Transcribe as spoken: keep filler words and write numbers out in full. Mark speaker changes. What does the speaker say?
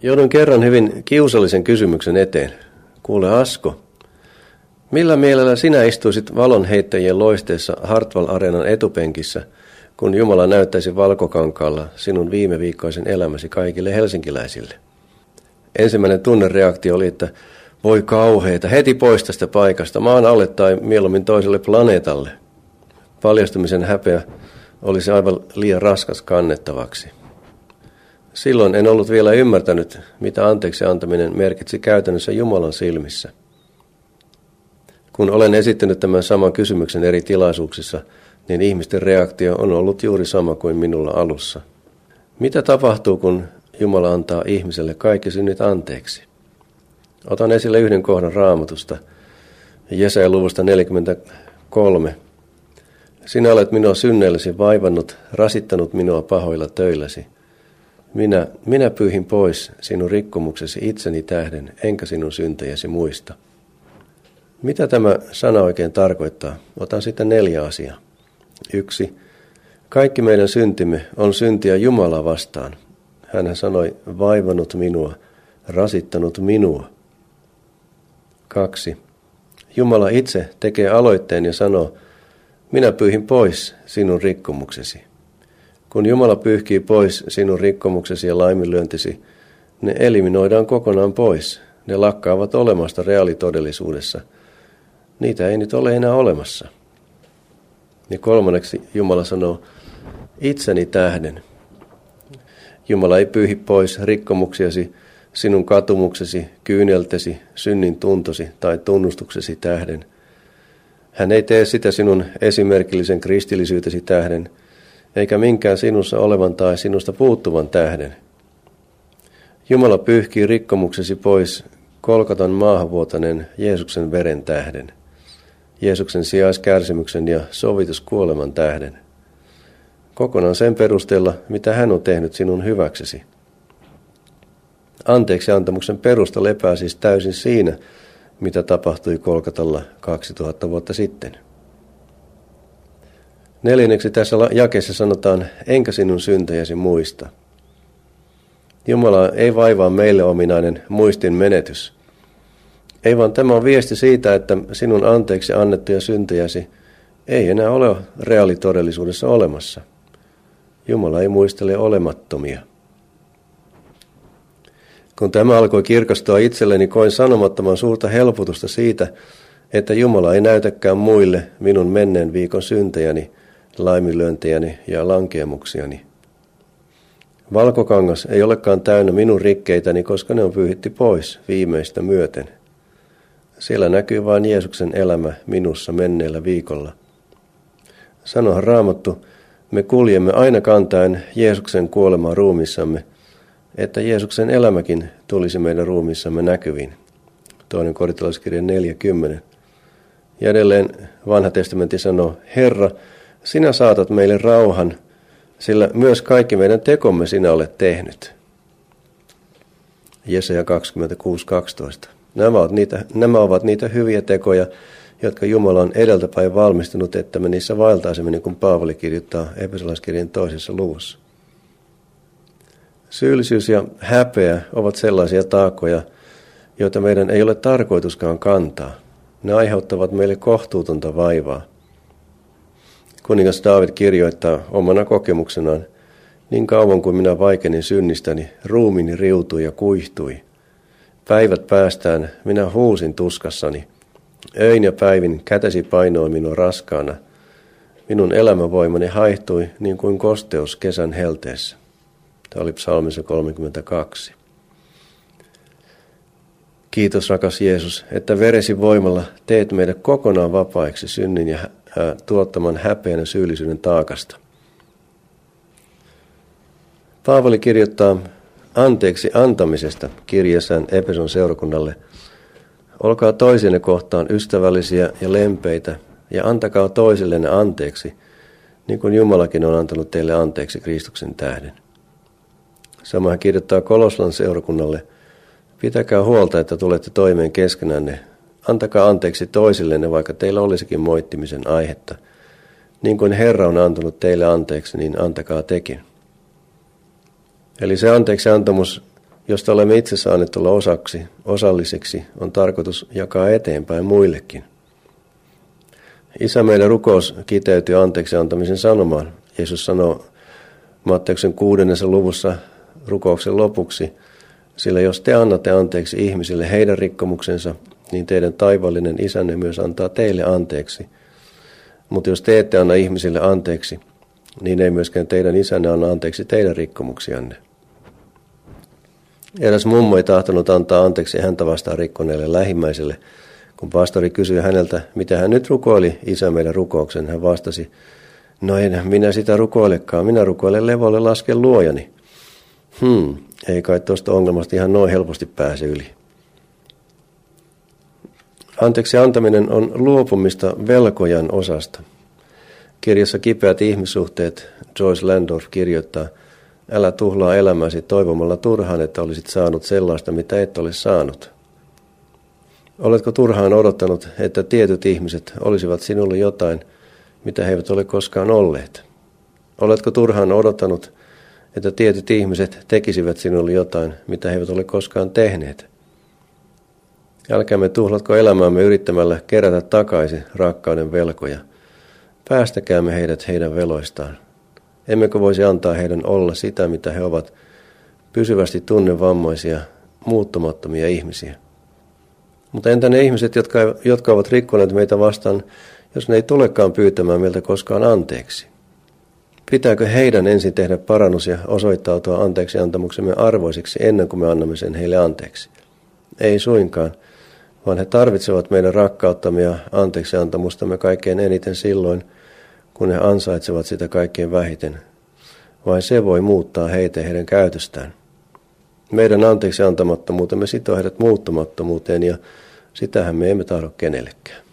Speaker 1: Joudun kerran hyvin kiusallisen kysymyksen eteen. Kuule Asko, millä mielellä sinä istuisit valonheittäjien loisteessa Hartwall-areenan etupenkissä, kun Jumala näyttäisi valkokankaalla sinun viime viikkoisen elämäsi kaikille helsinkiläisille? Ensimmäinen tunnereaktio oli, että voi kauheita, heti pois tästä paikasta, maan alle tai mieluummin toiselle planeetalle. Paljastumisen häpeä olisi aivan liian raskas kannettavaksi. Silloin en ollut vielä ymmärtänyt, mitä anteeksi antaminen merkitsi käytännössä Jumalan silmissä. Kun olen esittänyt tämän saman kysymyksen eri tilaisuuksissa, niin ihmisten reaktio on ollut juuri sama kuin minulla alussa. Mitä tapahtuu, kun Jumala antaa ihmiselle kaikki synnit anteeksi? Otan esille yhden kohdan Raamatusta, Jesajan luvusta neljäkymmentäkolme. Sinä olet minua synneilläsi vaivannut, rasittanut minua pahoilla töilläsi. Minä, minä pyyhin pois sinun rikkomuksesi itseni tähden, enkä sinun syntejäsi muista. Mitä tämä sana oikein tarkoittaa? Otan sitten neljä asiaa. Yksi. Kaikki meidän syntimme on syntiä Jumalaa vastaan. Hän sanoi, vaivannut minua, rasittanut minua. Kaksi. Jumala itse tekee aloitteen ja sanoo, minä pyyhin pois sinun rikkomuksesi. Kun Jumala pyyhkii pois sinun rikkomuksesi ja laiminlyöntisi, ne eliminoidaan kokonaan pois. Ne lakkaavat olemasta reaalitodellisuudessa. Niitä ei nyt ole enää olemassa. Ja kolmanneksi Jumala sanoo, itseni tähden. Jumala ei pyyhi pois rikkomuksiasi, sinun katumuksesi, kyyneltesi, synnin tuntosi tai tunnustuksesi tähden. Hän ei tee sitä sinun esimerkillisen kristillisyytesi tähden, eikä minkään sinussa olevan tai sinusta puuttuvan tähden. Jumala pyyhkii rikkomuksesi pois Kolkatan maahanvuotaneen Jeesuksen veren tähden, Jeesuksen sijaiskärsimyksen ja sovituskuoleman tähden. Kokonaan sen perusteella, mitä hän on tehnyt sinun hyväksesi. Anteeksi antamuksen perusta lepää siis täysin siinä, mitä tapahtui Kolkatalla kaksituhatta vuotta sitten. Neljänneksi tässä jakeessa sanotaan, enkä sinun syntejäsi muista. Jumala ei vaivaa meille ominainen muistin menetys. Ei vaan tämä on viesti siitä, että sinun anteeksi annettuja syntejäsi ei enää ole reaalitodellisuudessa olemassa. Jumala ei muistele olemattomia. Kun tämä alkoi kirkastua itselleni, koin sanomattoman suurta helpotusta siitä, että Jumala ei näytäkään muille minun menneen viikon syntejäni, laiminlyöntejäni ja lankeemuksiani. Valkokangas ei olekaan täynnä minun rikkeitäni, koska ne on pyyhitty pois viimeistä myöten. Siellä näkyy vain Jeesuksen elämä minussa menneellä viikolla. Sanohan Raamattu, me kuljemme aina kantaen Jeesuksen kuolemaa ruumissamme, että Jeesuksen elämäkin tulisi meidän ruumissamme näkyviin. Toinen Korintalaiskirja neljä kymmenen. Ja edelleen Vanha testamentti sanoo, Herra, sinä saatat meille rauhan, sillä myös kaikki meidän tekomme sinä olet tehnyt. Jesaja kaksikymmentäkuusi kaksitoista. Nämä ovat, niitä, nämä ovat niitä hyviä tekoja, jotka Jumala on edeltäpäin valmistunut, että me niissä vaeltaisimme, niin kuin Paavali kirjoittaa Efesolaiskirjan toisessa luvussa. Syyllisyys ja häpeä ovat sellaisia taakkoja, joita meidän ei ole tarkoituskaan kantaa. Ne aiheuttavat meille kohtuutonta vaivaa. Kuningas Daavid kirjoittaa omana kokemuksenaan, niin kauan kuin minä vaikenin synnistäni, ruumiini riutui ja kuihtui. Päivät päästään, minä huusin tuskassani. Öin ja päivin kätesi painoi minua raskaana. Minun elämävoimani haihtui niin kuin kosteus kesän helteessä. Tämä oli psalmissa kolmekymmentäkaksi. Kiitos rakas Jeesus, että veresi voimalla teet meidät kokonaan vapaiksi synnin ja ää, tuottaman häpeän ja syyllisyyden taakasta. Paavali kirjoittaa anteeksi antamisesta kirjassaan Efeson seurakunnalle. Olkaa toisenne kohtaan ystävällisiä ja lempeitä ja antakaa toisillenne anteeksi, niin kuin Jumalakin on antanut teille anteeksi Kristuksen tähden. Sama hän kirjoittaa Koloslan seurakunnalle. Pitäkää huolta, että tulette toimeen keskenänne. Antakaa anteeksi toisillenne, vaikka teillä olisikin moittimisen aihetta. Niin kuin Herra on antanut teille anteeksi, niin antakaa tekin. Eli se anteeksi antamus josta olemme itse saaneet olla osaksi, osalliseksi, on tarkoitus jakaa eteenpäin muillekin. Isä meidän rukous kiteytyy anteeksi antamisen sanomaan. Jeesus sanoo Matteuksen kuudennessa luvussa rukouksen lopuksi, sillä jos te annatte anteeksi ihmisille heidän rikkomuksensa, niin teidän taivaallinen isänne myös antaa teille anteeksi. Mutta jos te ette anna ihmisille anteeksi, niin ei myöskään teidän isänne anna anteeksi teidän rikkomuksianne. Eräs mummo ei tahtonut antaa anteeksi häntä vastaan rikkoneelle lähimmäiselle. Kun pastori kysyi häneltä, mitä hän nyt rukoili isä meidän rukouksen, hän vastasi, no en minä sitä rukoilekaan, minä rukoilen levolle lasken luojani. Hmm, ei kai tuosta ongelmasta ihan noin helposti pääse yli. Anteeksi antaminen on luopumista velkojan osasta. Kirjassa Kipeät ihmissuhteet Joyce Landorf kirjoittaa, älä tuhlaa elämäsi toivomalla turhaan, että olisit saanut sellaista, mitä et ole saanut. Oletko turhaan odottanut, että tietyt ihmiset olisivat sinulle jotain, mitä he eivät ole koskaan olleet? Oletko turhaan odottanut, että tietyt ihmiset tekisivät sinulle jotain, mitä he eivät ole koskaan tehneet? Älkäämme tuhlatko elämäämme yrittämällä kerätä takaisin rakkauden velkoja. Päästäkäämme heidät heidän veloistaan. Emmekö voisi antaa heidän olla sitä, mitä he ovat, pysyvästi tunnevammaisia, muuttumattomia ihmisiä? Mutta entä ne ihmiset, jotka, jotka ovat rikkoneet meitä vastaan, jos ne ei tulekaan pyytämään meiltä koskaan anteeksi? Pitääkö heidän ensin tehdä parannus ja osoittautua anteeksi antamuksemme arvoisiksi ennen kuin me annamme sen heille anteeksi? Ei suinkaan, vaan he tarvitsevat meidän rakkauttamme ja anteeksi antamustamme kaikkein eniten silloin, kun he ansaitsevat sitä kaikkein vähiten. Vain se voi muuttaa heitä ja heidän käytöstään. Meidän anteeksi antamattomuutemme sitoo heidät muuttumattomuuteen ja sitähän me emme tahdo kenellekään.